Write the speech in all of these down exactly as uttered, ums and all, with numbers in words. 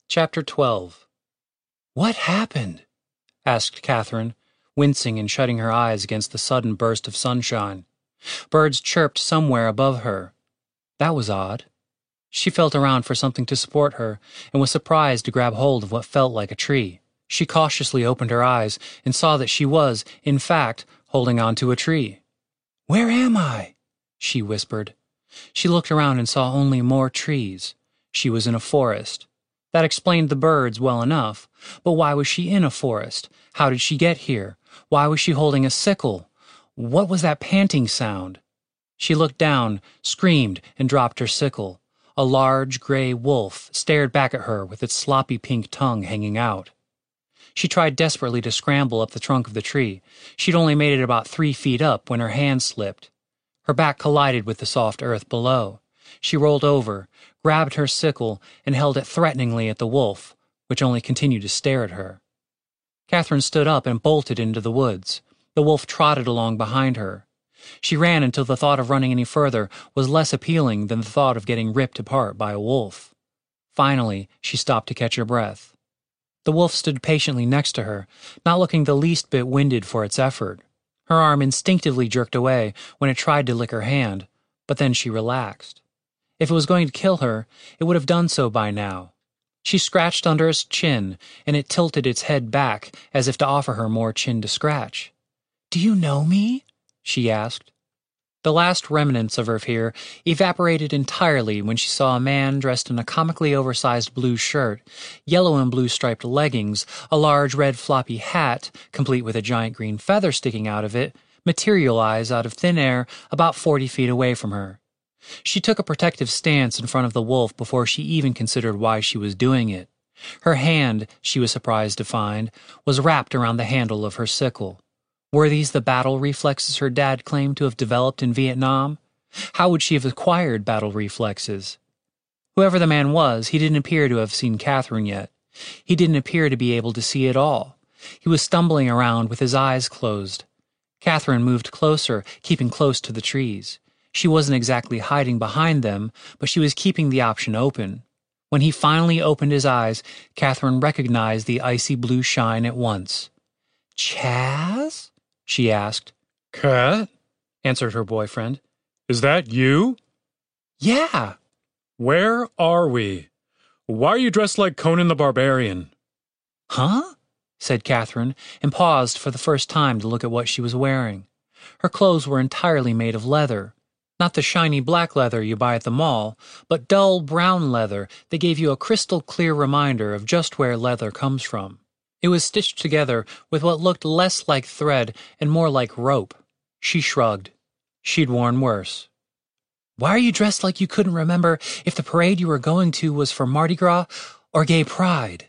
Chapter twelve. "What happened?" asked Catherine, wincing and shutting her eyes against the sudden burst of sunshine. Birds chirped somewhere above her. That was odd. She felt around for something to support her and was surprised to grab hold of what felt like a tree. She cautiously opened her eyes and saw that she was, in fact, holding onto a tree. "Where am I?" she whispered. She looked around and saw only more trees. She was in a forest. That explained the birds well enough, but why was she in a forest? How did she get here? Why was she holding a sickle? What was that panting sound? She looked down, screamed, and dropped her sickle. A large gray wolf stared back at her with its sloppy pink tongue hanging out. She tried desperately to scramble up the trunk of the tree. She'd only made it about three feet up when her hand slipped. Her back collided with the soft earth below. She rolled over, grabbed her sickle, and held it threateningly at the wolf, which only continued to stare at her. Catherine stood up and bolted into the woods. The wolf trotted along behind her. She ran until the thought of running any further was less appealing than the thought of getting ripped apart by a wolf. Finally, she stopped to catch her breath. The wolf stood patiently next to her, not looking the least bit winded for its effort. Her arm instinctively jerked away when it tried to lick her hand, but then she relaxed. If it was going to kill her, it would have done so by now. She scratched under its chin, and it tilted its head back as if to offer her more chin to scratch. "Do you know me?" she asked. The last remnants of her fear evaporated entirely when she saw a man dressed in a comically oversized blue shirt, yellow and blue striped leggings, a large red floppy hat, complete with a giant green feather sticking out of it, materialize out of thin air about forty feet away from her. She took a protective stance in front of the wolf before she even considered why she was doing it. Her hand, she was surprised to find, was wrapped around the handle of her sickle. Were these the battle reflexes her dad claimed to have developed in Vietnam? How would she have acquired battle reflexes? Whoever the man was, he didn't appear to have seen Catherine yet. He didn't appear to be able to see at all. He was stumbling around with his eyes closed. Catherine moved closer, keeping close to the trees. She wasn't exactly hiding behind them, but she was keeping the option open. When he finally opened his eyes, Catherine recognized the icy blue shine at once. "Chaz?" she asked. "Cat?" answered her boyfriend. "Is that you?" "Yeah." "Where are we? Why are you dressed like Conan the Barbarian?" "Huh?" said Catherine, and paused for the first time to look at what she was wearing. Her clothes were entirely made of leather. Not the shiny black leather you buy at the mall, but dull brown leather that gave you a crystal-clear reminder of just where leather comes from. It was stitched together with what looked less like thread and more like rope. She shrugged. She'd worn worse. "Why are you dressed like you couldn't remember if the parade you were going to was for Mardi Gras or Gay Pride?"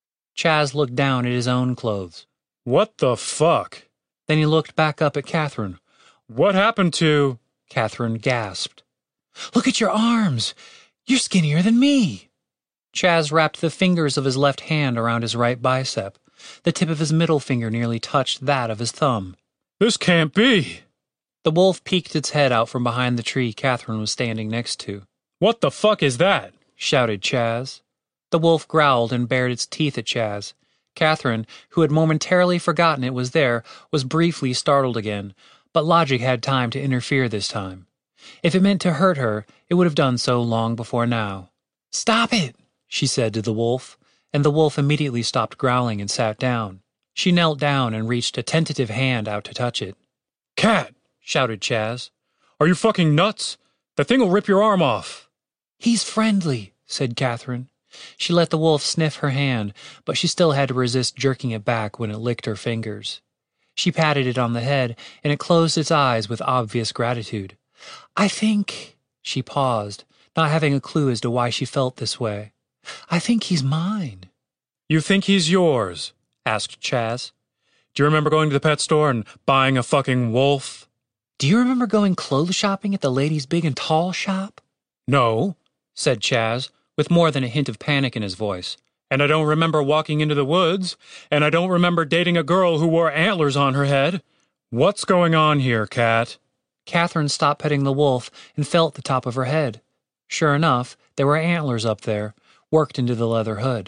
Chaz looked down at his own clothes. "What the fuck?" Then he looked back up at Catherine. "What happened to—" Catherine gasped. "Look at your arms! You're skinnier than me!" Chaz wrapped the fingers of his left hand around his right bicep. The tip of his middle finger nearly touched that of his thumb. "This can't be!" The wolf peeked its head out from behind the tree Catherine was standing next to. "What the fuck is that?" shouted Chaz. The wolf growled and bared its teeth at Chaz. Catherine, who had momentarily forgotten it was there, was briefly startled again, but logic had time to interfere this time. If it meant to hurt her, it would have done so long before now. "Stop it!" she said to the wolf, and the wolf immediately stopped growling and sat down. She knelt down and reached a tentative hand out to touch it. "Cat!" shouted Chaz. "Are you fucking nuts? That thing will rip your arm off." "He's friendly," said Catherine. She let the wolf sniff her hand, but she still had to resist jerking it back when it licked her fingers. She patted it on the head, and it closed its eyes with obvious gratitude. "I think—" She paused, not having a clue as to why she felt this way. "I think he's mine." "You think he's yours?" asked Chaz. "Do you remember going to the pet store and buying a fucking wolf?" "Do you remember going clothes shopping at the Ladies Big and Tall shop?" "No," said Chaz, with more than a hint of panic in his voice. "And I don't remember walking into the woods, and I don't remember dating a girl who wore antlers on her head. What's going on here, Cat?" Catherine stopped petting the wolf and felt the top of her head. Sure enough, there were antlers up there, worked into the leather hood.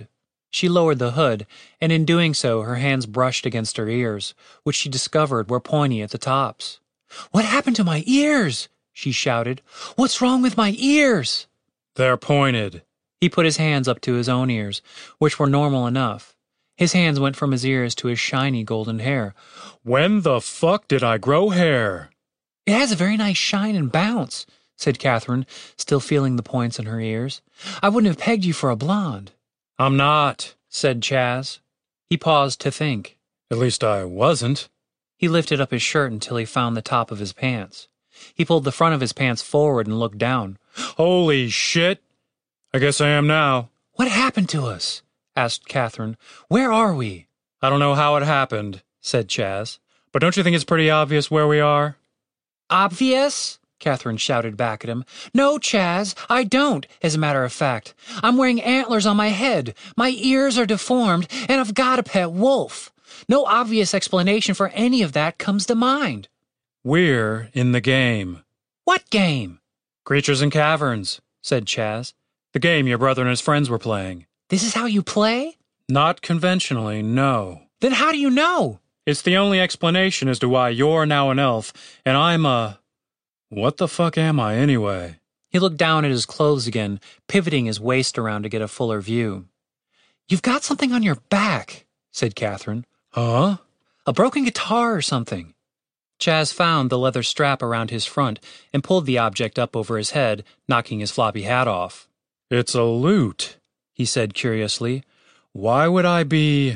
She lowered the hood, and in doing so her hands brushed against her ears, which she discovered were pointy at the tops. "What happened to my ears?" she shouted. "What's wrong with my ears?" "They're pointed." He put his hands up to his own ears, which were normal enough. His hands went from his ears to his shiny golden hair. "When the fuck did I grow hair?" "It has a very nice shine and bounce," said Catherine, still feeling the points in her ears. "I wouldn't have pegged you for a blonde." "I'm not," said Chaz. He paused to think. "At least I wasn't." He lifted up his shirt until he found the top of his pants. He pulled the front of his pants forward and looked down. "Holy shit! I guess I am now." "What happened to us?" asked Catherine. "Where are we?" "I don't know how it happened," said Chaz. "But don't you think it's pretty obvious where we are?" "Obvious?" Catherine shouted back at him. "No, Chaz, I don't, as a matter of fact. I'm wearing antlers on my head, my ears are deformed, and I've got a pet wolf. No obvious explanation for any of that comes to mind." "We're in the game." "What game?" "Creatures and Caverns," said Chaz. "The game your brother and his friends were playing." "This is how you play?" "Not conventionally, no." "Then how do you know?" "It's the only explanation as to why you're now an elf, and I'm a... What the fuck am I, anyway?" He looked down at his clothes again, pivoting his waist around to get a fuller view. "You've got something on your back," said Catherine. "Huh?" "A broken guitar or something." Chaz found the leather strap around his front and pulled the object up over his head, knocking his floppy hat off. "It's a lute," he said curiously. "Why would I be...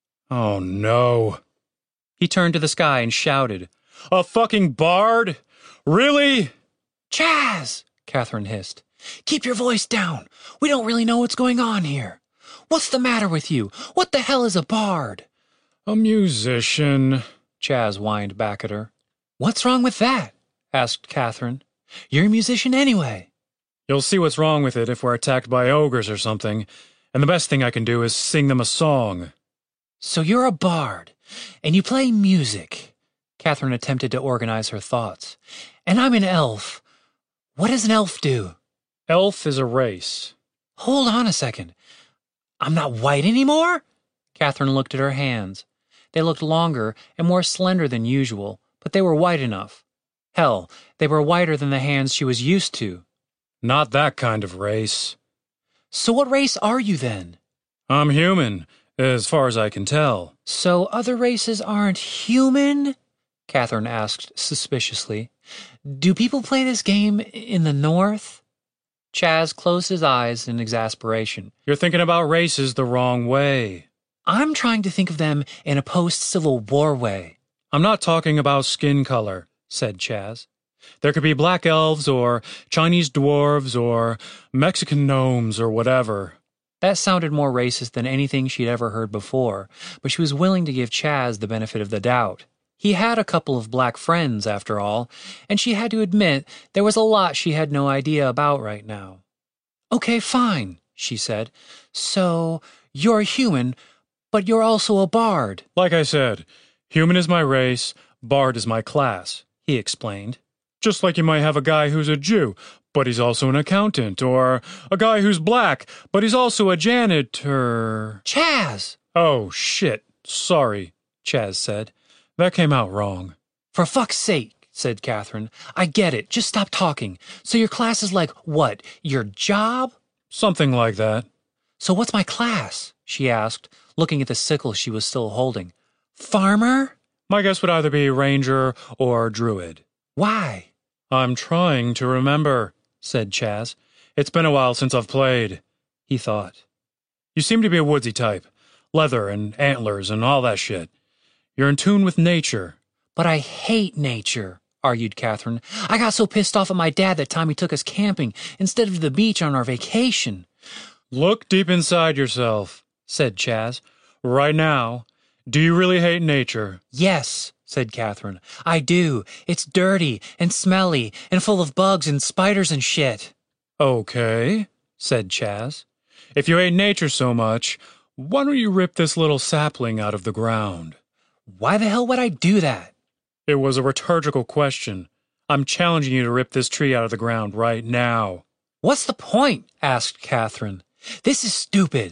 Oh, no." He turned to the sky and shouted, "A fucking bard? Really?" "Chaz!" Catherine hissed. "Keep your voice down. We don't really know what's going on here. What's the matter with you? What the hell is a bard?" "A musician," Chaz whined back at her. "What's wrong with that?" asked Catherine. "You're a musician anyway." "You'll see what's wrong with it if we're attacked by ogres or something, and the best thing I can do is sing them a song." "So you're a bard, and you play music." Catherine attempted to organize her thoughts. "And I'm an elf. What does an elf do?" "Elf is a race." "Hold on a second. I'm not white anymore?" Catherine looked at her hands. They looked longer and more slender than usual, but they were white enough. Hell, they were whiter than the hands she was used to. "Not that kind of race." "So what race are you then?" "I'm human, as far as I can tell." "So other races aren't human?" Catherine asked suspiciously. "Do people play this game in the North?" Chaz closed his eyes in exasperation. "You're thinking about races the wrong way." "I'm trying to think of them in a post-Civil War way." "I'm not talking about skin color," said Chaz. "There could be black elves or Chinese dwarves or Mexican gnomes or whatever." That sounded more racist than anything she'd ever heard before, but she was willing to give Chaz the benefit of the doubt. He had a couple of black friends, after all, and she had to admit there was a lot she had no idea about right now. "Okay, fine," she said. "So, you're a human, but you're also a bard." "Like I said, human is my race, bard is my class," he explained. "Just like you might have a guy who's a Jew, but he's also an accountant, or a guy who's black, but he's also a janitor." "Chaz!" "Oh, shit. Sorry," Chaz said. "That came out wrong." "For fuck's sake," said Catherine. "I get it. Just stop talking. So your class is like, what, your job?" "Something like that." "So what's my class?" she asked, looking at the sickle she was still holding. "Farmer?" "My guess would either be ranger or druid." "Why?" "I'm trying to remember," said Chaz. "It's been a while since I've played," he thought. "You seem to be a woodsy type. Leather and antlers and all that shit. You're in tune with nature." "But I hate nature," argued Catherine. "I got so pissed off at my dad that time he took us camping instead of to the beach on our vacation." "Look deep inside yourself," said Chaz. "Right now, do you really hate nature?" "Yes," said Catherine. "I do. It's dirty and smelly and full of bugs and spiders and shit." "Okay," said Chaz. "If you hate nature so much, why don't you rip this little sapling out of the ground?" "Why the hell would I do that?" "It was a rhetorical question. I'm challenging you to rip this tree out of the ground right now." "What's the point?" asked Catherine. "This is stupid."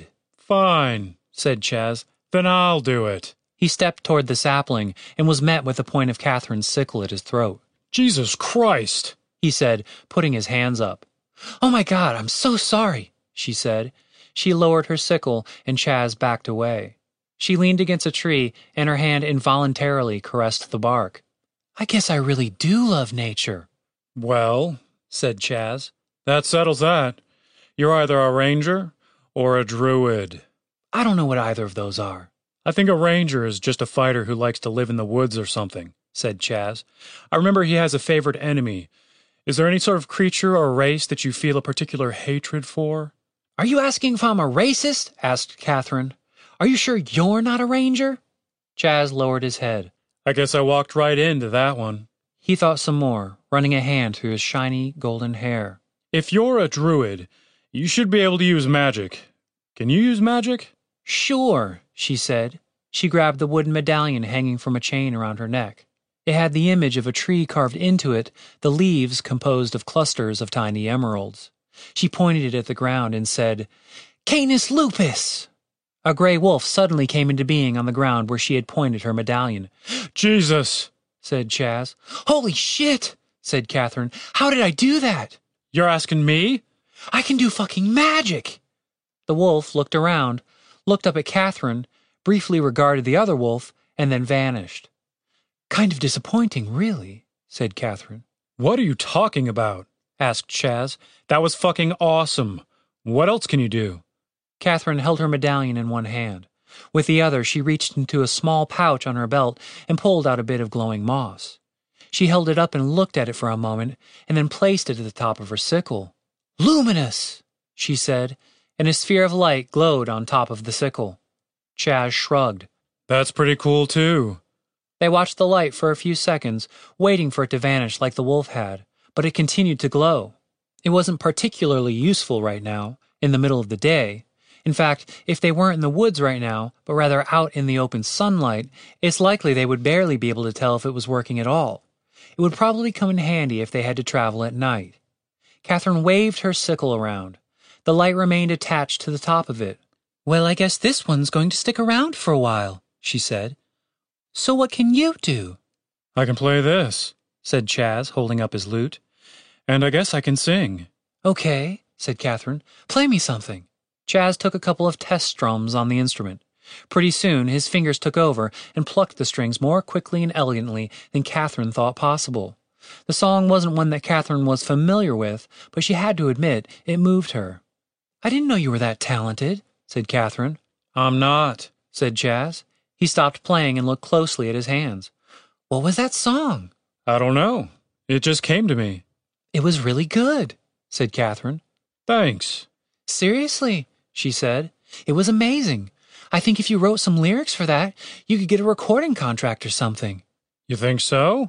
Fine, said Chaz. Then I'll do it. He stepped toward the sapling and was met with the point of Catherine's sickle at his throat. Jesus Christ, he said, putting his hands up. Oh my God, I'm so sorry, she said. She lowered her sickle and Chaz backed away. She leaned against a tree and her hand involuntarily caressed the bark. I guess I really do love nature. Well, said Chaz, that settles that. You're either a ranger or a druid. I don't know what either of those are. I think a ranger is just a fighter who likes to live in the woods or something, said Chaz. I remember he has a favorite enemy. Is there any sort of creature or race that you feel a particular hatred for? Are you asking if I'm a racist? Asked Catherine. Are you sure you're not a ranger? Chaz lowered his head. I guess I walked right into that one. He thought some more, running a hand through his shiny golden hair. If you're a druid, you should be able to use magic. Can you use magic? Sure, she said. She grabbed the wooden medallion hanging from a chain around her neck. It had the image of a tree carved into it, the leaves composed of clusters of tiny emeralds. She pointed it at the ground and said, Canis lupus! A gray wolf suddenly came into being on the ground where she had pointed her medallion. Jesus, said Chaz. Holy shit, said Catherine. How did I do that? You're asking me? I can do fucking magic. The wolf looked around, looked up at Catherine, briefly regarded the other wolf, and then vanished. Kind of disappointing, really, said Catherine. What are you talking about? Asked Chaz. That was fucking awesome. What else can you do? Catherine held her medallion in one hand. With the other, she reached into a small pouch on her belt and pulled out a bit of glowing moss. She held it up and looked at it for a moment, and then placed it at the top of her sickle. Luminous, she said, and a sphere of light glowed on top of the sickle. Chaz shrugged. That's pretty cool, too. They watched the light for a few seconds, waiting for it to vanish like the wolf had, but it continued to glow. It wasn't particularly useful right now, in the middle of the day. In fact, if they weren't in the woods right now, but rather out in the open sunlight, it's likely they would barely be able to tell if it was working at all. It would probably come in handy if they had to travel at night. Catherine waved her sickle around. The light remained attached to the top of it. Well, I guess this one's going to stick around for a while, she said. So what can you do? I can play this, said Chaz, holding up his lute. And I guess I can sing. Okay, said Catherine. Play me something. Chaz took a couple of test strums on the instrument. Pretty soon, his fingers took over and plucked the strings more quickly and elegantly than Catherine thought possible. The song wasn't one that Catherine was familiar with, but she had to admit it moved her. I didn't know you were that talented, said Catherine. I'm not, said Chaz. He stopped playing and looked closely at his hands. What was that song? I don't know. It just came to me. It was really good, said Catherine. Thanks. Seriously, she said. It was amazing. I think if you wrote some lyrics for that, you could get a recording contract or something. You think so?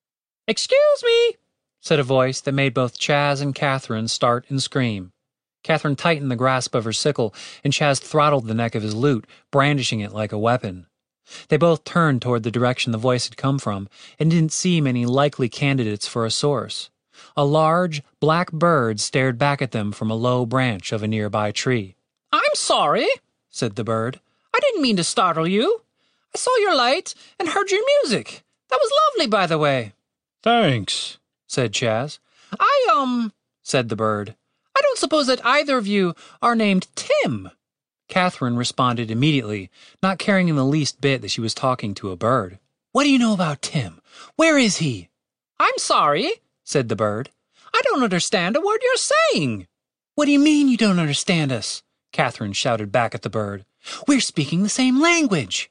Excuse me, said a voice that made both Chaz and Catherine start and scream. Catherine tightened the grasp of her sickle, and Chaz throttled the neck of his lute, brandishing it like a weapon. They both turned toward the direction the voice had come from, and didn't see many likely candidates for a source. A large, black bird stared back at them from a low branch of a nearby tree. I'm sorry, said the bird. I didn't mean to startle you. I saw your light and heard your music. That was lovely, by the way. Thanks, said Chaz. I, um, said the bird. I don't suppose that either of you are named Tim. Catherine responded immediately, not caring in the least bit that she was talking to a bird. What do you know about Tim? Where is he? I'm sorry, said the bird. I don't understand a word you're saying. What do you mean you don't understand us? Catherine shouted back at the bird. We're speaking the same language.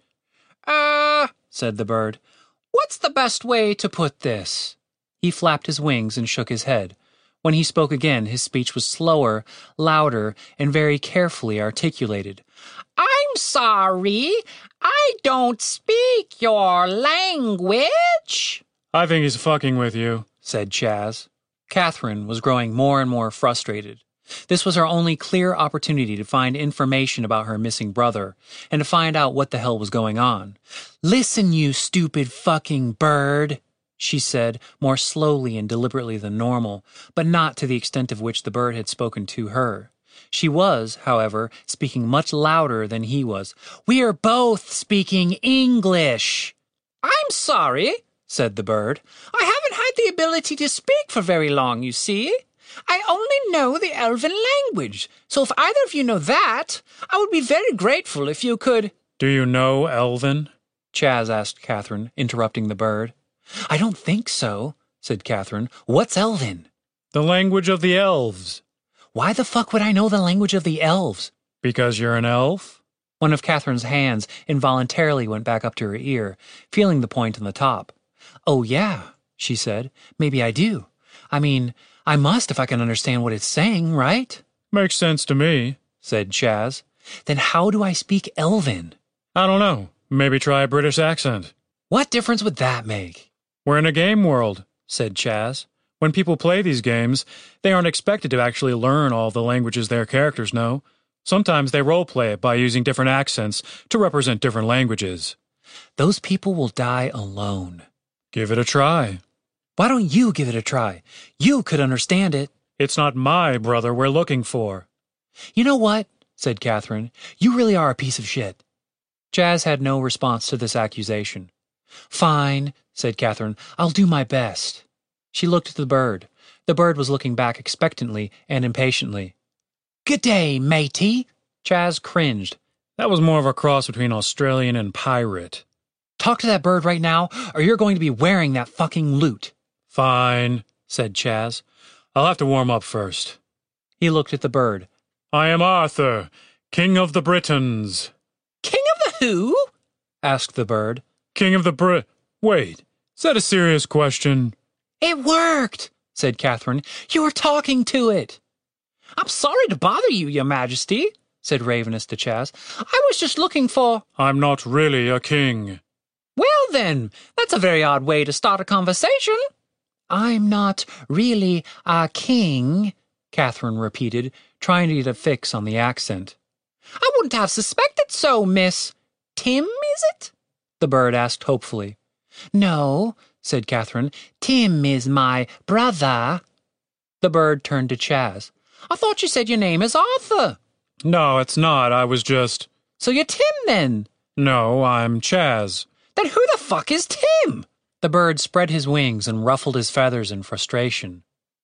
Uh, said the bird. What's the best way to put this? He flapped his wings and shook his head. When he spoke again, his speech was slower, louder, and very carefully articulated. I'm sorry, I don't speak your language. I think he's fucking with you, said Chaz. Catherine was growing more and more frustrated. This was her only clear opportunity to find information about her missing brother, and to find out what the hell was going on. Listen, you stupid fucking bird, she said, more slowly and deliberately than normal, but not to the extent of which the bird had spoken to her. She was, however, speaking much louder than he was. "We're both speaking English." "I'm sorry," said the bird. "I haven't had the ability to speak for very long, you see. I only know the Elven language, so if either of you know that, I would be very grateful if you could—" "Do you know Elven?" Chaz asked Catherine, interrupting the bird. "I don't think so," said Catherine. "What's Elven?" "The language of the elves." "Why the fuck would I know the language of the elves?" "Because you're an elf?" One of Catherine's hands involuntarily went back up to her ear, feeling the point on the top. "Oh, yeah," she said. "Maybe I do. I mean, I must if I can understand what it's saying, right?" "Makes sense to me," said Chaz. "Then how do I speak Elven?" "I don't know. Maybe try a British accent." "What difference would that make?" "We're in a game world," said Chaz. "When people play these games, they aren't expected to actually learn all the languages their characters know. Sometimes they role-play it by using different accents to represent different languages." "Those people will die alone." "Give it a try." "Why don't you give it a try? You could understand it." "It's not my brother we're looking for." "You know what?" said Catherine. "You really are a piece of shit." Chaz had no response to this accusation. "Fine," said Catherine. "I'll do my best." She looked at the bird. The bird was looking back expectantly and impatiently. "Good day, matey." Chaz cringed. That was more of a cross between Australian and pirate. "Talk to that bird right now, or you're going to be wearing that fucking lute." "Fine," said Chaz. "I'll have to warm up first." He looked at the bird. "I am Arthur, King of the Britons." "King of the who?" asked the bird. "King of the Brit... Wait, is that a serious question?" "It worked," said Catherine. "You were talking to it." "I'm sorry to bother you, your majesty," said Ravenous to Chaz. "I was just looking for—" "I'm not really a king." "Well then, that's a very odd way to start a conversation." "I'm not really a king," Catherine repeated, trying to get a fix on the accent. "I wouldn't have suspected so, miss. Tim, is it?" the bird asked hopefully. "No," said Catherine. "Tim is my brother." The bird turned to Chaz. "I thought you said your name is Arthur." "No, it's not. I was just—" "So you're Tim, then?" "No, I'm Chaz." "Then who the fuck is Tim?" The bird spread his wings and ruffled his feathers in frustration.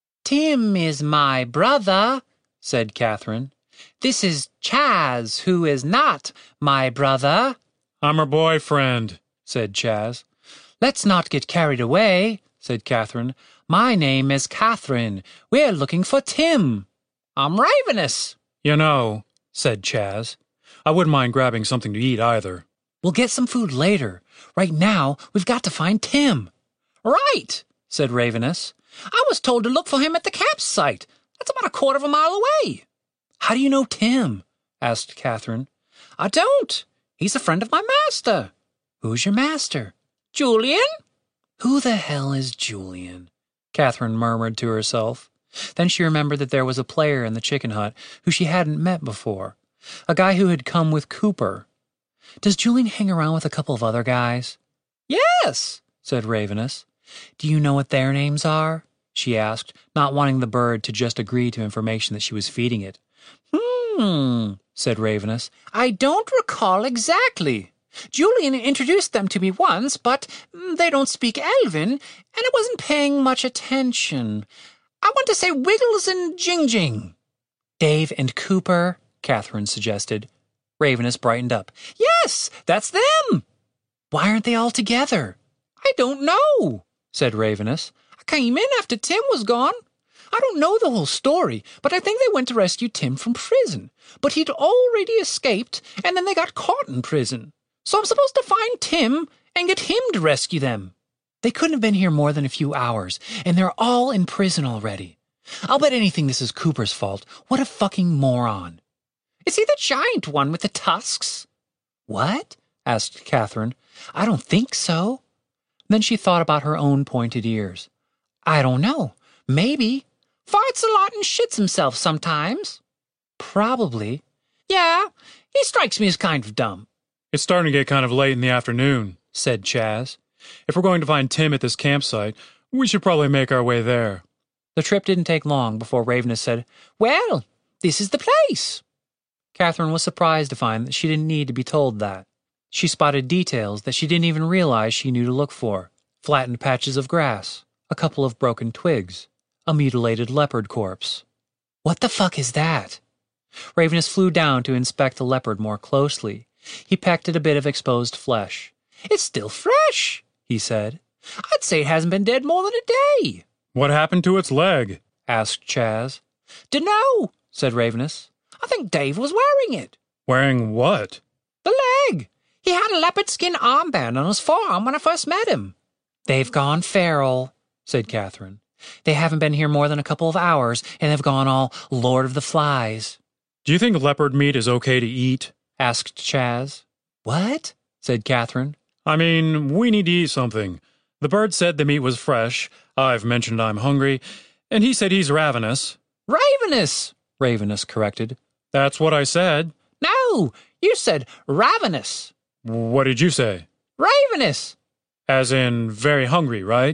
"Tim is my brother," said Catherine. "This is Chaz, who is not my brother." "I'm her boyfriend," said Chaz. "Let's not get carried away," said Catherine. "My name is Catherine. We're looking for Tim." "I'm Ravenous." "You know," said Chaz, "I wouldn't mind grabbing something to eat either." "We'll get some food later. Right now, we've got to find Tim." "Right," said Ravenous. "I was told to look for him at the campsite. That's about a quarter of a mile away." "How do you know Tim?" asked Catherine. "I don't. He's a friend of my master." "Who's your master?" "Julian." "Who the hell is Julian?" Catherine murmured to herself. Then she remembered that there was a player in the chicken hut who she hadn't met before, a guy who had come with Cooper. "Does Julian hang around with a couple of other guys?" "Yes," said Ravenous. "Do you know what their names are?" she asked, not wanting the bird to just agree to information that she was feeding it. "Hmm," said Ravenous. "I don't recall exactly. Julian introduced them to me once, but they don't speak Elven, and I wasn't paying much attention. I want to say Wiggles and Jing Jing." "Dave and Cooper," Catherine suggested. Ravenous brightened up. "Yes, that's them." "Why aren't they all together?" "I don't know," said Ravenous. "I came in after Tim was gone. I don't know the whole story, but I think they went to rescue Tim from prison. But he'd already escaped, and then they got caught in prison. So I'm supposed to find Tim and get him to rescue them." "They couldn't have been here more than a few hours, and they're all in prison already. I'll bet anything this is Cooper's fault. What a fucking moron." "Is he the giant one with the tusks?" "What?" asked Catherine. "I don't think so." Then she thought about her own pointed ears. "I don't know. Maybe. Farts a lot and shits himself sometimes." "Probably." "Yeah, he strikes me as kind of dumb." "It's starting to get kind of late in the afternoon," said Chaz. "If we're going to find Tim at this campsite, we should probably make our way there." The trip didn't take long before Ravenous said, "Well, This is the place. Catherine was surprised to find that she didn't need to be told that. She spotted details that she didn't even realize she knew to look for. Flattened patches of grass, a couple of broken twigs, a mutilated leopard corpse. What the fuck is that? Ravenous flew down to inspect the leopard more closely. He pecked at a bit of exposed flesh. It's still fresh, he said. I'd say it hasn't been dead more than a day. What happened to its leg? Asked Chaz. Dunno, said Ravenous. I think Dave was wearing it. Wearing what? The leg. He had a leopard skin armband on his forearm when I first met him. They've gone feral, said Catherine. They haven't been here more than a couple of hours, and they've gone all Lord of the Flies. Do you think leopard meat is okay to eat? Asked Chaz. What? Said Catherine. I mean, we need to eat something. The bird said the meat was fresh. I've mentioned I'm hungry. And he said he's ravenous. Ravenous, Ravenous corrected. That's what I said. No, you said ravenous. What did you say? Ravenous. As in very hungry, right?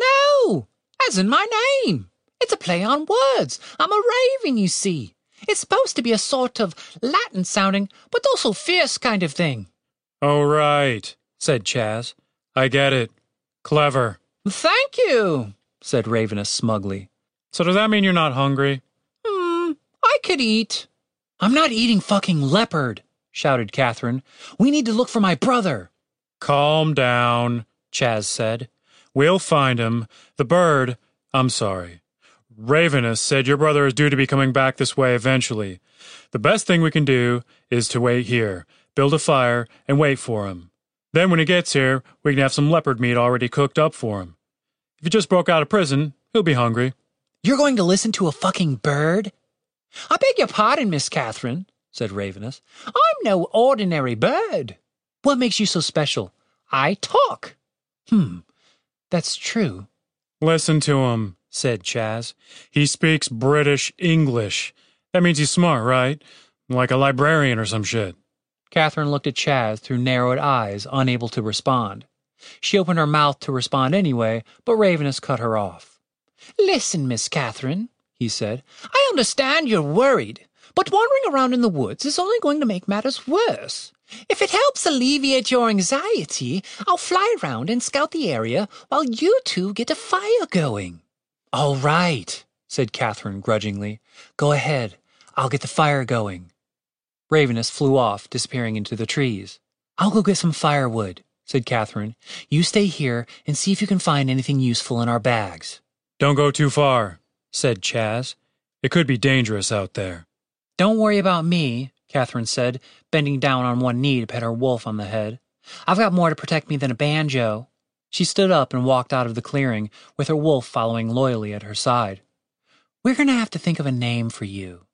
No, as in my name. It's a play on words. I'm a raven, you see. It's supposed to be a sort of Latin-sounding, but also fierce kind of thing. Oh, right, said Chaz. I get it. Clever. Thank you, said Ravenous smugly. So does that mean you're not hungry? Hmm, I could eat. I'm not eating fucking leopard, shouted Catherine. We need to look for my brother. Calm down, Chaz said. We'll find him. The bird, I'm sorry. Ravenous said your brother is due to be coming back this way eventually. The best thing we can do is to wait here, build a fire, and wait for him. Then when he gets here, we can have some leopard meat already cooked up for him. If he just broke out of prison, he'll be hungry. You're going to listen to a fucking bird? I beg your pardon, Miss Catherine, said Ravenous. I'm no ordinary bird. What makes you so special? I talk. Hmm, that's true. Listen to him, said Chaz. He speaks British English. That means he's smart, right? Like a librarian or some shit. Catherine looked at Chaz through narrowed eyes, unable to respond. She opened her mouth to respond anyway, but Ravenous cut her off. Listen, Miss Catherine, he said. I understand you're worried, but wandering around in the woods is only going to make matters worse. If it helps alleviate your anxiety, I'll fly around and scout the area while you two get a fire going. All right, said Catherine grudgingly. Go ahead. I'll get the fire going. Ravenous flew off, disappearing into the trees. I'll go get some firewood, said Catherine. You stay here and see if you can find anything useful in our bags. Don't go too far, said Chaz. It could be dangerous out there. Don't worry about me, Catherine said, bending down on one knee to pet her wolf on the head. I've got more to protect me than a banjo. She stood up and walked out of the clearing, with her wolf following loyally at her side. We're going to have to think of a name for you.